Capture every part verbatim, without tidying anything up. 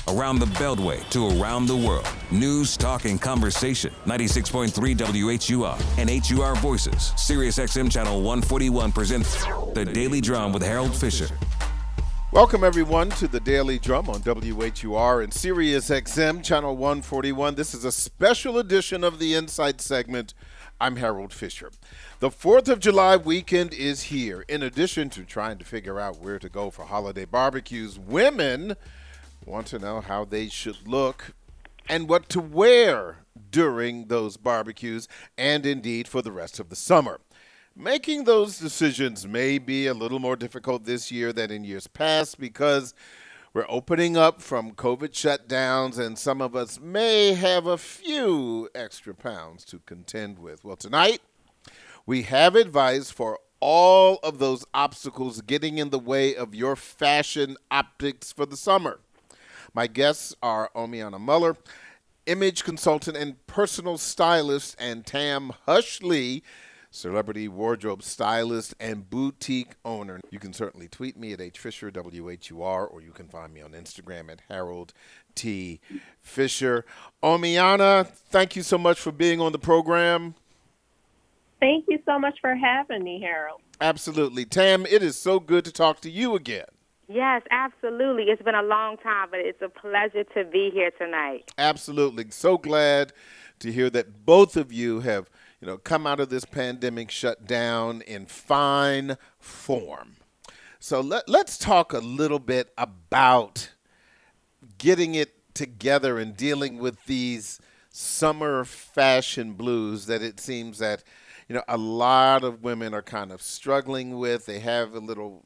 Around the Beltway to around the world. News, talk, and conversation. ninety-six point three W H U R and H U R Voices. Sirius X M Channel one forty-one presents The Daily Drum with Harold Fisher. Welcome, everyone, to The Daily Drum on W H U R and Sirius X M Channel one forty-one. This is a special edition of the Insight segment. I'm Harold Fisher. The fourth of July weekend is here. In addition to trying to figure out where to go for holiday barbecues, women want to know how they should look and what to wear during those barbecues and indeed for the rest of the summer. Making those decisions may be a little more difficult this year than in years past because we're opening up from COVID shutdowns and some of us may have a few extra pounds to contend with. Well, tonight we have advice for all of those obstacles getting in the way of your fashion optics for the summer. My guests are Omiana Muller, image consultant and personal stylist, and Tam Hush-Lee, celebrity wardrobe stylist and boutique owner. You can certainly tweet me at H Fisher, W H U R, or you can find me on Instagram at Harold T. Fisher. Omiana, thank you so much for being on the program. Thank you so much for having me, Harold. Absolutely. Tam, it is so good to talk to you again. Yes, absolutely. It's been a long time, but it's a pleasure to be here tonight. Absolutely. So glad to hear that both of you have, you know, come out of this pandemic shutdown in fine form. So let, let's talk a little bit about getting it together and dealing with these summer fashion blues that it seems that, you know, a lot of women are kind of struggling with. They have a little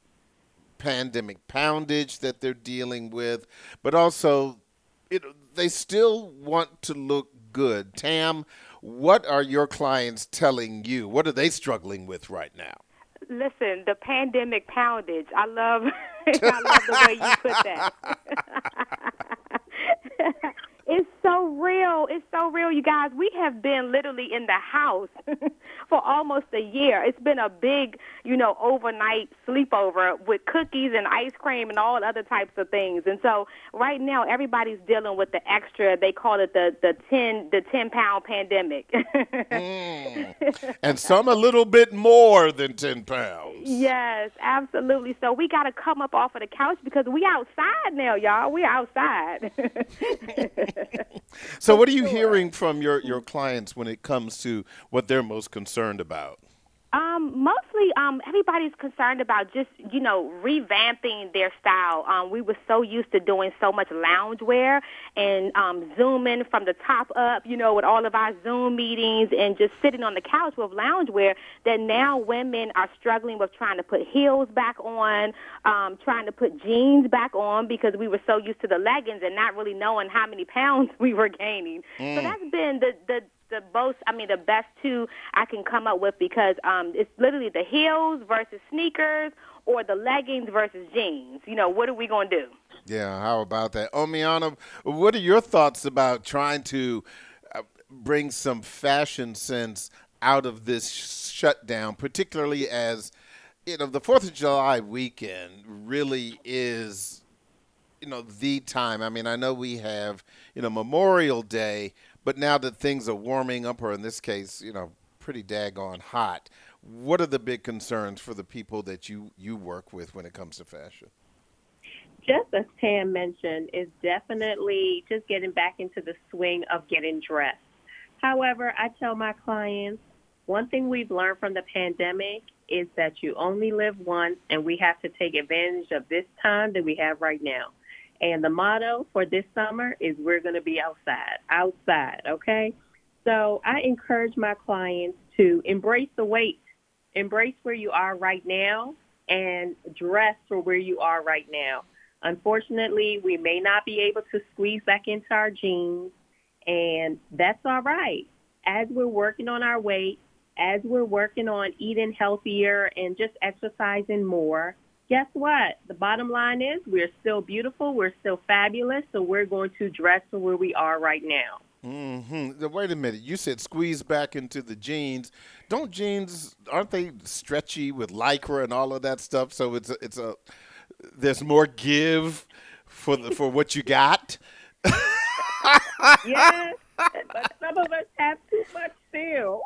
pandemic poundage that they're dealing with, but also it, they still want to look good. Tam, what are your clients telling you? What are they struggling with right now? Listen, the pandemic poundage. I love, I love the way you put that. It's so real. It's so real, you guys. We have been literally in the house for almost a year. It's been a big, you know, overnight sleepover with cookies and ice cream and all other types of things. And so right now, everybody's dealing with the extra. They call it the the ten the ten pound pandemic. mm. And some a little bit more than ten pounds. Yes, absolutely. So we got to come up off of the couch because we outside now, y'all. We outside. So what are you hearing from your, your clients when it comes to what they're most concerned about? Um, mostly, um, everybody's concerned about just, you know, revamping their style. Um, we were so used to doing so much loungewear and um, zooming from the top up, you know, with all of our Zoom meetings and just sitting on the couch with loungewear that now women are struggling with trying to put heels back on, um, trying to put jeans back on because we were so used to the leggings and not really knowing how many pounds we were gaining. Mm. So that's been the, the The most, I mean, the best two I can come up with because um, it's literally the heels versus sneakers or the leggings versus jeans. You know, what are we going to do? Yeah, how about that? Omiana, what are your thoughts about trying to uh, bring some fashion sense out of this shutdown, particularly as, you know, the fourth of July weekend really is, you know, the time. I mean, I know we have, you know, Memorial Day, but now that things are warming up, or in this case, you know, pretty daggone hot, what are the big concerns for the people that you, you work with when it comes to fashion? Just as Tam mentioned, is definitely just getting back into the swing of getting dressed. However, I tell my clients, one thing we've learned from the pandemic is that you only live once, and we have to take advantage of this time that we have right now. And the motto for this summer is we're going to be outside, outside, okay? So I encourage my clients to embrace the weight, embrace where you are right now, and dress for where you are right now. Unfortunately, we may not be able to squeeze back into our jeans, and that's all right. As we're working on our weight, as we're working on eating healthier and just exercising more, guess what? The bottom line is we're still beautiful, we're still fabulous, so we're going to dress for where we are right now. Mm-hmm. Wait a minute. You said squeeze back into the jeans. Don't jeans, aren't they stretchy with Lycra and all of that stuff? So it's a, it's a there's more give for the, for what you got. Yes, but some of us have too much still.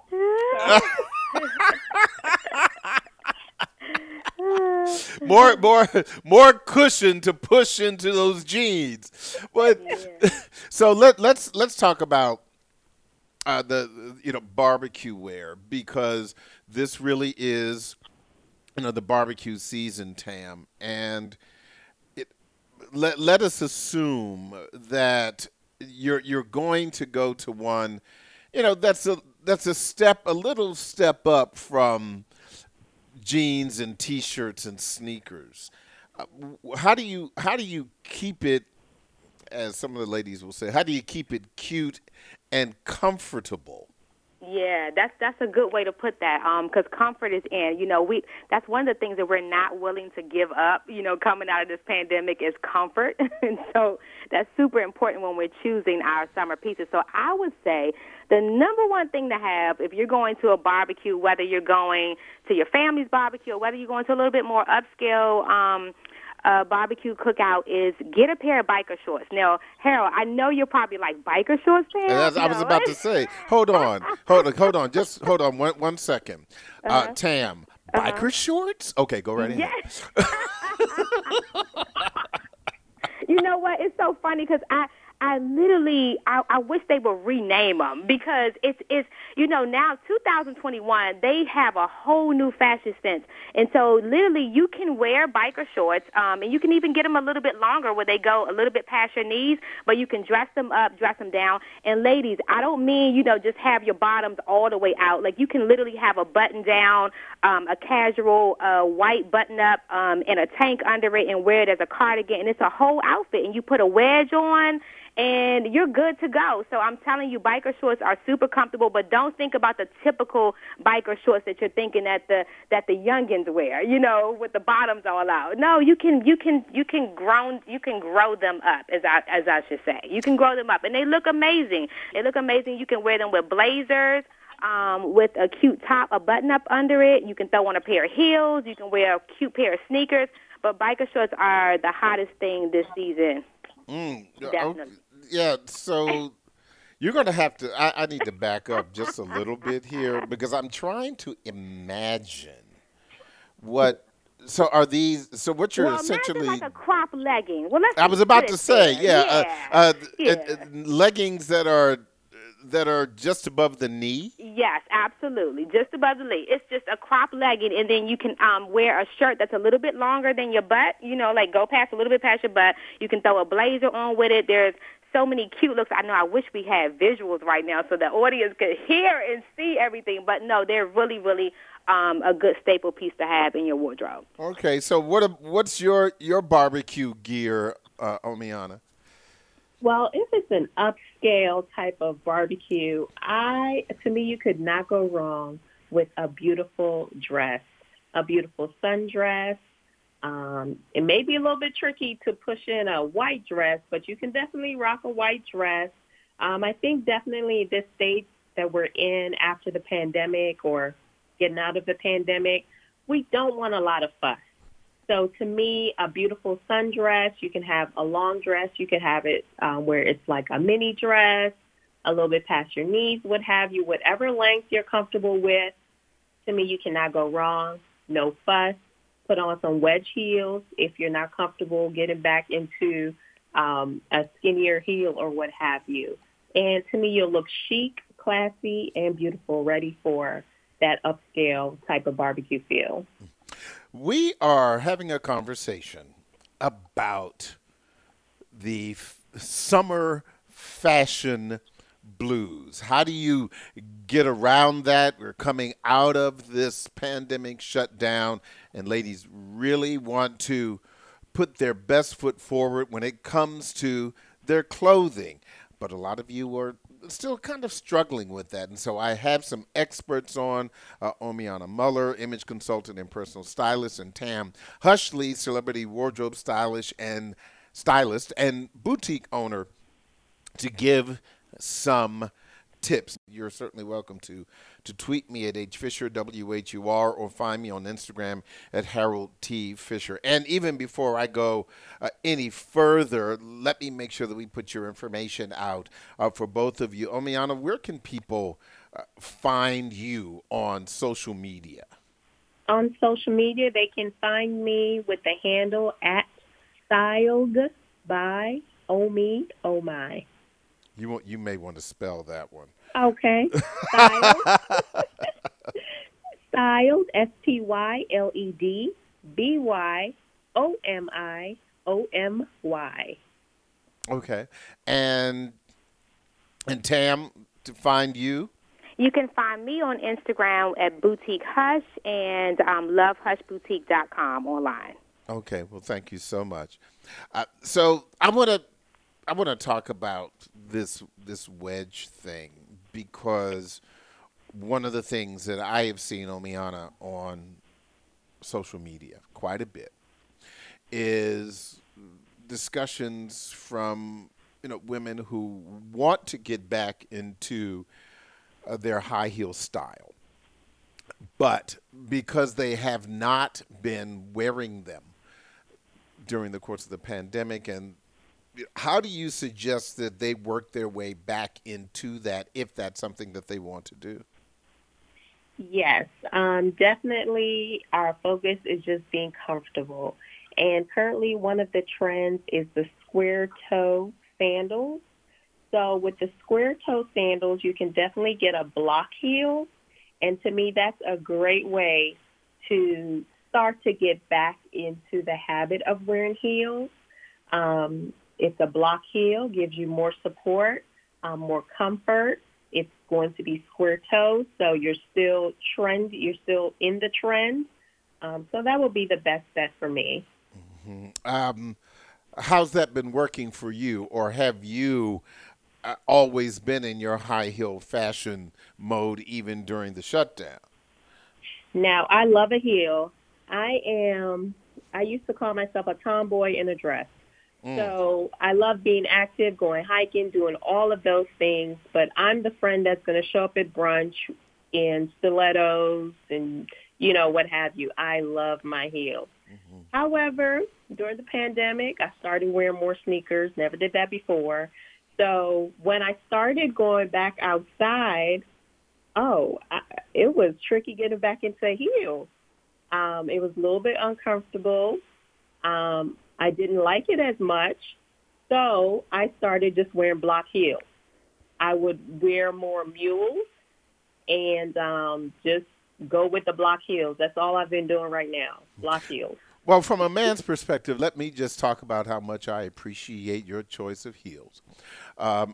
more, more, more cushion to push into those jeans. But Yeah. so let let's let's talk about uh, the you know barbecue wear, because this really is you know the barbecue season, Tam, and it let let us assume that you're you're going to go to one, you know that's a that's a step a little step up from jeans and t-shirts and sneakers. Uh, w- how do you how do you keep it, as some of the ladies will say, how do you keep it cute and comfortable? Yeah, that's that's a good way to put that. Um, because comfort is in. You know, we that's one of the things that we're not willing to give up. You know, coming out of this pandemic is comfort, and so that's super important when we're choosing our summer pieces. So I would say the number one thing to have if you're going to a barbecue, whether you're going to your family's barbecue or whether you're going to a little bit more upscale um, uh, barbecue cookout, is get a pair of biker shorts. Now, Harold, I know you're probably like, biker shorts, Sam? And that's, I was No. about to say, hold on, hold on, hold on, just hold on one one second. Uh, Uh-huh. Tam, biker shorts? Okay, go right ahead. Yes. You know what? It's so funny because I, I literally, I, I wish they would rename them, because it's, it's, you know, now two thousand twenty-one, they have a whole new fashion sense. And so literally you can wear biker shorts, um, and you can even get them a little bit longer where they go a little bit past your knees, but you can dress them up, dress them down. And ladies, I don't mean, you know, just have your bottoms all the way out. Like, you can literally have a button down, um, a casual uh, white button up, um, and a tank under it, and wear it as a cardigan. And it's a whole outfit. And you put a wedge on, and you're good to go. So I'm telling you, biker shorts are super comfortable, but don't think about the typical biker shorts that you're thinking that the that the youngins wear, you know, with the bottoms all out. No, you can you can you can grow you can grow them up, as I as I should say. You can grow them up, and they look amazing. They look amazing. You can wear them with blazers, um, with a cute top, a button up under it. You can throw on a pair of heels. You can wear a cute pair of sneakers. But biker shorts are the hottest thing this season. Mm, Definitely. okay. Yeah, so you're going to have to, I, I need to back up just a little bit here, because I'm trying to imagine what, so are these, so what you're Well, essentially, imagine like a crop legging. Well, let's I was just about put to it say, there. yeah, yeah. Uh, uh, yeah. uh, uh, leggings that are, that are just above the knee. Yes, absolutely. Just above the leg. It's just a crop legging, and then you can um, wear a shirt that's a little bit longer than your butt, you know, like go past a little bit past your butt. You can throw a blazer on with it. There's so many cute looks. I know I wish we had visuals right now so the audience could hear and see everything, but no, they're really, really um, a good staple piece to have in your wardrobe. Okay, so what what's your, your barbecue gear, uh, Omiana? Well, if it's an upscale type of barbecue, I to me you could not go wrong with a beautiful dress, a beautiful sundress. Um, it may be a little bit tricky to push in a white dress, but you can definitely rock a white dress. Um, I think definitely this stage that we're in after the pandemic or getting out of the pandemic, we don't want a lot of fuss. So to me, a beautiful sundress, you can have a long dress. You can have it um, where it's like a mini dress, a little bit past your knees, what have you, whatever length you're comfortable with. To me, you cannot go wrong. No fuss. Put on some wedge heels if you're not comfortable getting back into um, a skinnier heel or what have you. And to me, you'll look chic, classy, and beautiful, ready for that upscale type of barbecue feel. We are having a conversation about the f- summer fashion blues. How do you get around that? We're coming out of this pandemic shutdown, and ladies really want to put their best foot forward when it comes to their clothing. But a lot of you are still kind of struggling with that. And so I have some experts on, uh, Omiana Muller, image consultant and personal stylist, and Tam Hushley, celebrity wardrobe stylist and stylist and boutique owner, to give some tips. You're certainly welcome to to tweet me at H Fisher W H U R or find me on Instagram at Harold T Fisher. And even before I go uh, any further, let me make sure that we put your information out uh, for both of you. Omiana, where can people uh, find you on social media? On social media, they can find me with the handle at Styled by Omi Oh My. You want, you may want to spell that one. Okay. Styled. Styled, S T Y L E D, B Y O M I O M Y. Okay. And and Tam, to find you? You can find me on Instagram at Boutique Hush and um, love hush boutique dot com online. Okay. Well, thank you so much. Uh, so I want to I want to talk about this this wedge thing, because one of the things that I have seen, Omiana, on social media quite a bit is discussions from, you know, women who want to get back into uh, their high heel style, but because they have not been wearing them during the course of the pandemic. And how do you suggest that they work their way back into that, if that's something that they want to do? Yes, um, definitely our focus is just being comfortable. And currently one of the trends is the square toe sandals. So with the square toe sandals, you can definitely get a block heel. And to me, that's a great way to start to get back into the habit of wearing heels. Um, it's a block heel, gives you more support, um, more comfort. It's going to be square toes, so you're still trend. You're still in the trend. Um, so that would be the best bet for me. Mm-hmm. Um, how's that been working for you, or have you uh, always been in your high heel fashion mode even during the shutdown? Now, I love a heel. I am. I used to call myself a tomboy in a dress. Mm. So I love being active, going hiking, doing all of those things. But I'm the friend that's going to show up at brunch in stilettos and, you know, what have you. I love my heels. Mm-hmm. However, during the pandemic, I started wearing more sneakers. Never did that before. So when I started going back outside, oh, I, it was tricky getting back into heels. Um, it was a little bit uncomfortable. Um, I didn't like it as much, so I started just wearing block heels. I would wear more mules and um, just go with the block heels. That's all I've been doing right now, block heels. Well, from a man's perspective, let me just talk about how much I appreciate your choice of heels. Um,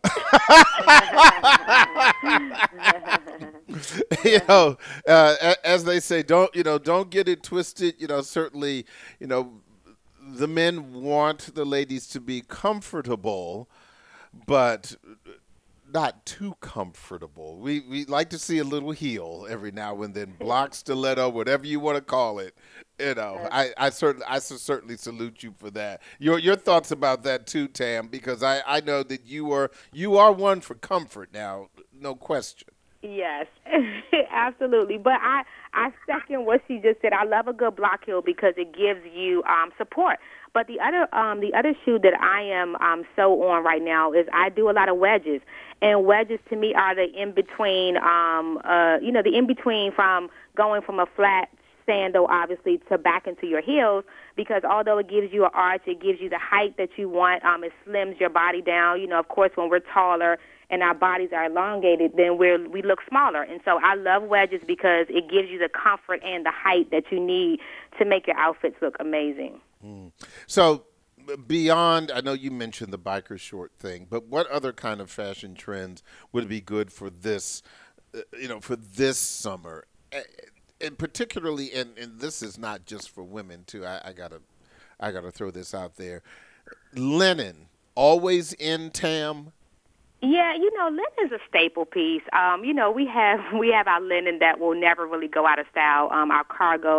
you know, uh, as they say, don't you know, don't get it twisted. You know, certainly, you know, the men want the ladies to be comfortable, but not too comfortable. We we like to see a little heel every now and then, block, stiletto, whatever you want to call it. You know, I, I certainly I certainly salute you for that. Your your thoughts about that too, Tam, because I, I know that you are you are one for comfort now, no question. Yes, absolutely. But I, I second what she just said. I love a good block heel because it gives you um, support. But the other um, the other shoe that I am um, so on right now is I do a lot of wedges. And wedges to me are the in-between, um, uh, you know, the in-between from going from a flat sandal, obviously, to back into your heels, because although it gives you an arch, it gives you the height that you want. Um, it slims your body down. You know, of course, when we're taller and our bodies are elongated, then we're, we look smaller. And so I love wedges because it gives you the comfort and the height that you need to make your outfits look amazing. Mm. So beyond, I know you mentioned the biker short thing, but what other kind of fashion trends would be good for this, uh, you know, for this summer? And particularly, and, and this is not just for women too. I, I gotta, I gotta throw this out there. Linen, always in, Tam. Yeah, you know, linen is a staple piece. Um, you know, we have we have our linen that will never really go out of style. Um, our cargo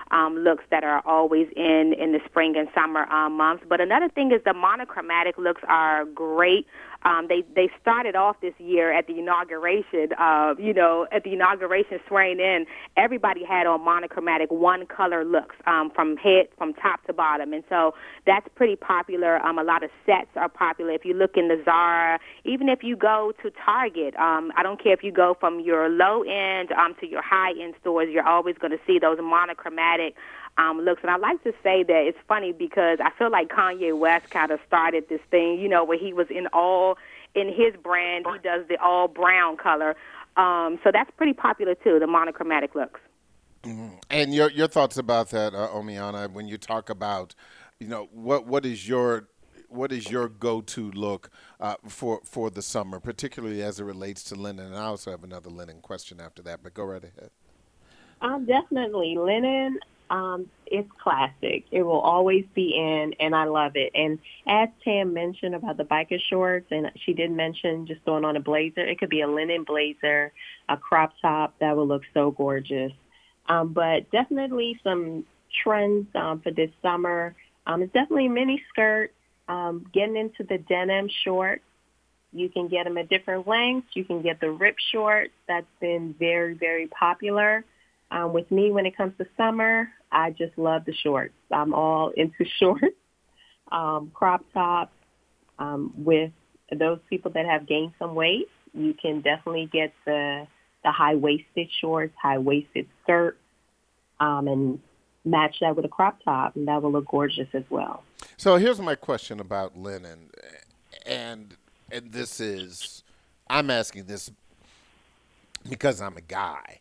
um, looks that are always in in the spring and summer um, months. But another thing is the monochromatic looks are great. Um, they they started off this year at the inauguration. Uh, you know, at the inauguration swearing in, everybody had on monochromatic one color looks um, from head from top to bottom, and so that's pretty popular. Um, a lot of sets are popular. If you look in the Zara, even if you go to Target, um, I don't care if you go from your low end um, to your high end stores, you're always going to see those monochromatic Um, looks. And I like to say that it's funny because I feel like Kanye West kind of started this thing, you know, where he was in all, in his brand, he does the all brown color. Um, so that's pretty popular too, the monochromatic looks. Mm-hmm. And your your thoughts about that, uh, Omiana, when you talk about, you know, what what is your what is your go-to look uh, for for the summer, particularly as it relates to linen? And I also have another linen question after that, but go right ahead. Um, definitely linen. Um, it's classic. It will always be in, and I love it. And as Tam mentioned about the biker shorts, and she did mention just throwing on a blazer, it could be a linen blazer, a crop top that will look so gorgeous. Um, but definitely some trends um, for this summer. Um, it's definitely mini skirt, um, getting into the denim shorts. You can get them at different lengths. You can get the rip shorts. That's been very, very popular. Um, with me, when it comes to summer, I just love the shorts. I'm all into shorts, um, crop tops. Um, with those people that have gained some weight, you can definitely get the the high-waisted shorts, high-waisted skirt, um, and match that with a crop top, and that will look gorgeous as well. So here's my question about linen, and and this is, I'm asking this because I'm a guy.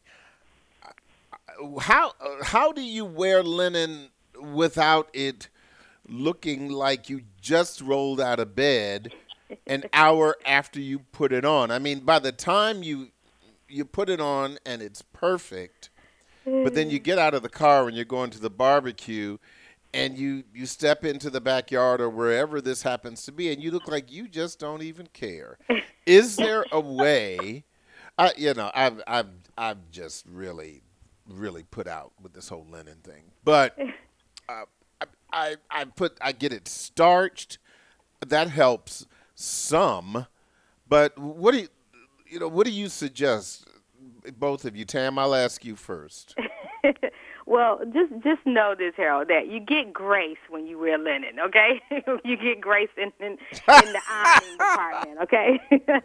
How how do you wear linen without it looking like you just rolled out of bed an hour after you put it on? I mean, by the time you you put it on and it's perfect, but then you get out of the car and you're going to the barbecue and you, you step into the backyard or wherever this happens to be and you look like you just don't even care. Is there a way, I, you know, I've, I've, I've just really... really put out with this whole linen thing, but uh, I, I I put I get it starched. That helps some, but what do you you know what do you suggest? Both of you, Tam, I'll ask you first. Well, just just know this, Harold, that you get grace when you wear linen, okay? You get grace in, in, in the ironing department, okay?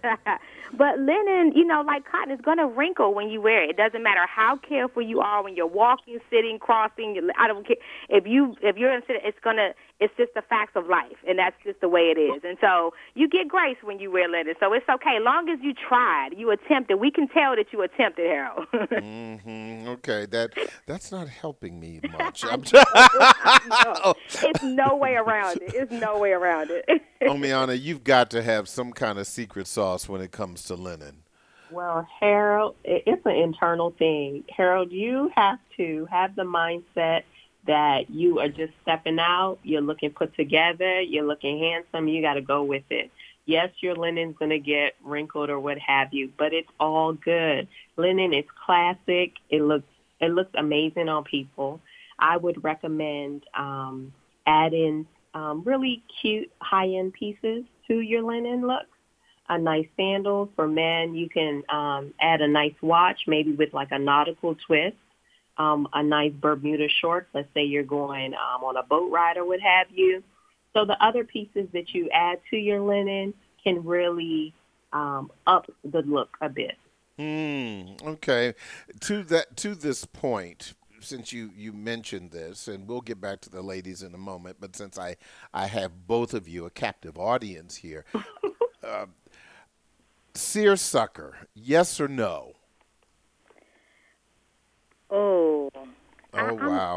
But linen, you know, like cotton, is going to wrinkle when you wear it. It doesn't matter how careful you are when you're walking, sitting, crossing. I don't care. If, you, if you're in it's going to, it's just the facts of life, and that's just the way it is. And so you get grace when you wear linen. So it's okay. Long as you tried, you attempted. We can tell that you attempted, Harold. Mm-hmm. Okay, that that's not helping me much. I'm no, it's no way around it. It's no way around it. Omiana, you've got to have some kind of secret sauce when it comes to linen. Well, Harold, it's an internal thing. Harold, you have to have the mindset that you are just stepping out, you're looking put together, you're looking handsome, you got to go with it. Yes, your linen's going to get wrinkled or what have you, but it's all good. Linen is classic. It looks it looks amazing on people. I would recommend um, adding um, really cute high-end pieces to your linen look. A nice sandal for men. You can um, add a nice watch, maybe with like a nautical twist. Um, a nice Bermuda shorts. Let's say you're going um, on a boat ride or what have you. So the other pieces that you add to your linen can really um, up the look a bit. Mm, okay. To that, to this point, since you, you mentioned this, and we'll get back to the ladies in a moment, but since I, I have both of you, a captive audience here, uh, seersucker, yes or no? Oh. Oh, wow.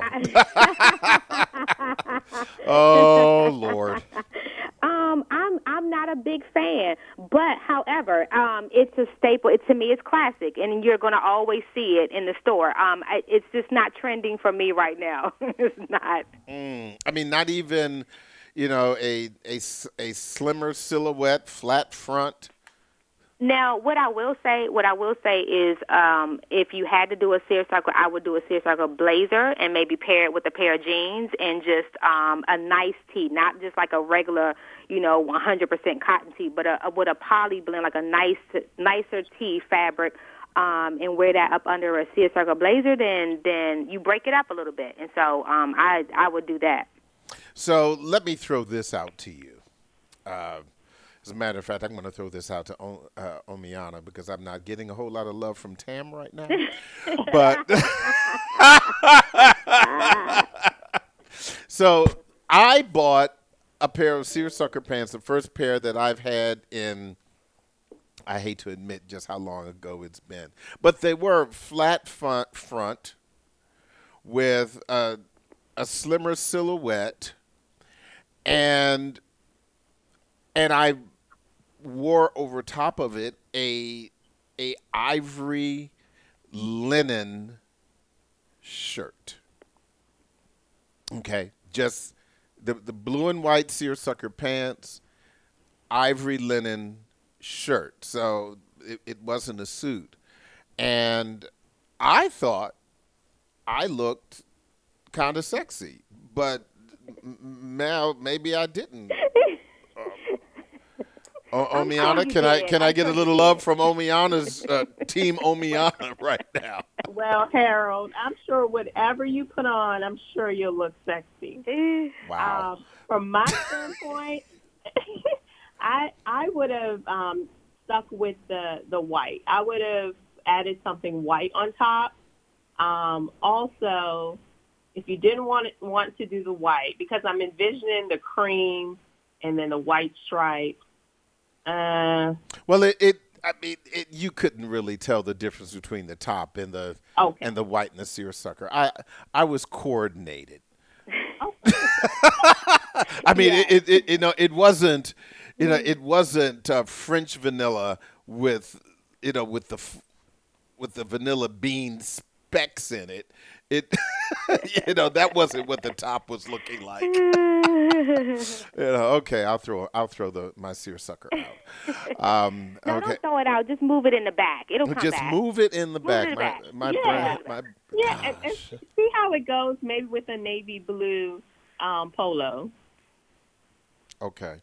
Oh, Lord. Um, I'm I'm not a big fan, but however, um, it's a staple. It, to me, it's classic, and you're going to always see it in the store. Um, I, it's just not trending for me right now. It's not. Mm, I mean, not even, you know, a, a, a slimmer silhouette, flat front. Now, what I will say, what I will say is, um, if you had to do a seersucker, I would do a seersucker blazer and maybe pair it with a pair of jeans and just um, a nice tee, not just like a regular, you know, one hundred percent cotton tee, but a, a, with a poly blend, like a nice, nicer tee fabric, um, and wear that up under a seersucker blazer. Then, then you break it up a little bit, and so um, I, I would do that. So let me throw this out to you. Uh, As a matter of fact, I'm going to throw this out to o- uh, Omiana because I'm not getting a whole lot of love from Tam right now. But so I bought a pair of seersucker pants, the first pair that I've had in, I hate to admit just how long ago it's been, but they were flat front, front with a, a slimmer silhouette, and and I wore over top of it a a ivory linen shirt. Okay, just the the blue and white seersucker pants, ivory linen shirt. So it, it wasn't a suit, and I thought I looked kind of sexy, but m- now maybe I didn't. O- Omiana, can I can I get a little love from Omiana's uh, team Omiana right now? Well, Harold, I'm sure whatever you put on, I'm sure you'll look sexy. Wow. Um, from my standpoint, I I would have um, stuck with the, the white. I would have added something white on top. Um, also, if you didn't want it, want to do the white, because I'm envisioning the cream and then the white stripe. Uh, well, it, it I mean, it, you couldn't really tell the difference between the top and the okay. and the white and the seersucker. I I was coordinated. I mean, Yeah. it, it, it you know it wasn't you know it wasn't uh, French vanilla with you know with the f- with the vanilla bean specks in it. It you know that wasn't what the top was looking like. You know, okay, I'll throw I'll throw the my seersucker out. Um, No, okay, don't throw it out. Just move it in the back. It'll come just back. move it in the Move back. it in the My back. my Yeah. brain, my Yeah, and, and gosh. see how it goes, maybe with a navy blue um, polo. Okay.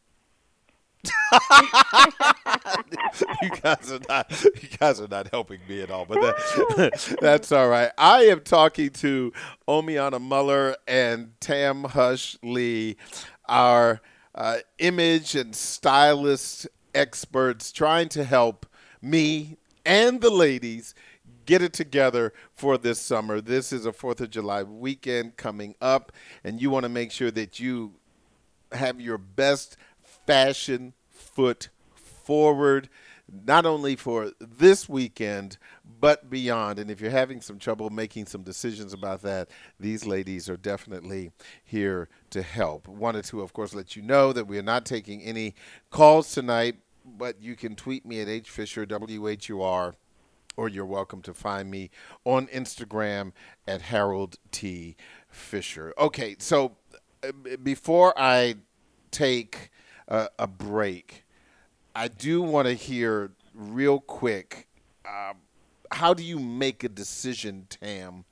you guys are not you guys are not helping me at all, but that, that's all right. I am talking to Omiana Muller and Tam Hush Lee, our uh, image and stylist experts, trying to help me and the ladies get it together for this summer. This is a fourth of July weekend coming up, and you want to make sure that you have your best fashion foot forward, not only for this weekend, but beyond. And if you're having some trouble making some decisions about that, these ladies are definitely here to help. Wanted to, of course, let you know that we are not taking any calls tonight, but you can tweet me at H Fisher, W H U R, or you're welcome to find me on Instagram at Harold T. Fisher. Okay, so uh, before I take uh, a break, I do want to hear real quick, uh, how do you make a decision, Tam,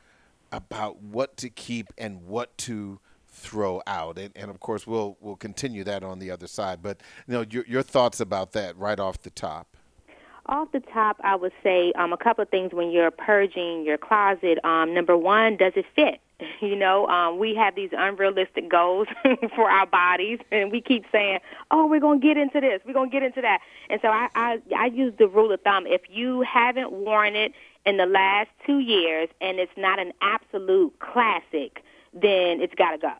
about what to keep and what to throw out? And, and of course, we'll we'll continue that on the other side. But you know, your, your thoughts about that right off the top. Off the top, I would say um, a couple of things when you're purging your closet. Um, number one, does it fit? You know, um, we have these unrealistic goals for our bodies, and we keep saying, oh, we're going to get into this, we're going to get into that. And so I, I, I use the rule of thumb. If you haven't worn it in the last two years and it's not an absolute classic, then it's got to go.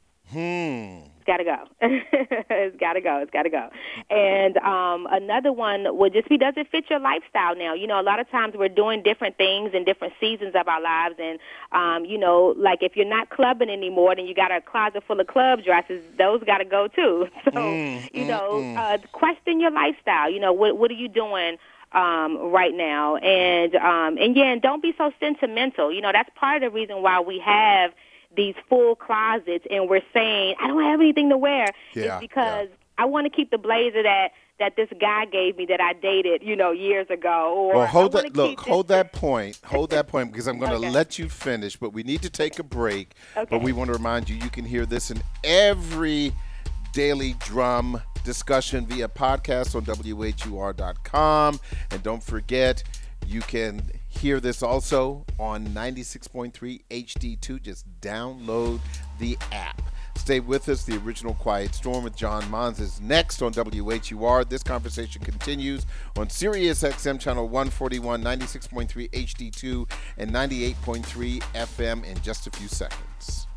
Hmm. It's got to go. It's got to go. It's got to go. And um, another one would just be, does it fit your lifestyle now? You know, a lot of times we're doing different things in different seasons of our lives. And, um, you know, like if you're not clubbing anymore, then you got a closet full of club dresses. Those got to go, too. So, Mm, you mm, know, mm. uh, question your lifestyle. You know, what, what are you doing um, right now? And, um, and, yeah, and don't be so sentimental. You know, that's part of the reason why we have these full closets and we're saying, I don't have anything to wear, Yeah, is because yeah. I want to keep the blazer that that this guy gave me that I dated, you know, years ago. Or well, hold I that. Look, hold this. that point. Hold that point because I'm going to Okay. let you finish. But we need to take a break. Okay. But we want to remind you, you can hear this in every Daily Drum discussion via podcast on W H U R dot com. And don't forget, you can hear this also on ninety-six point three H D two. Just download the app. Stay with us. The Original Quiet Storm with John Mons is next on W H U R. This conversation continues on Sirius X M Channel one forty-one, ninety-six point three H D two, and ninety-eight point three F M in just a few seconds.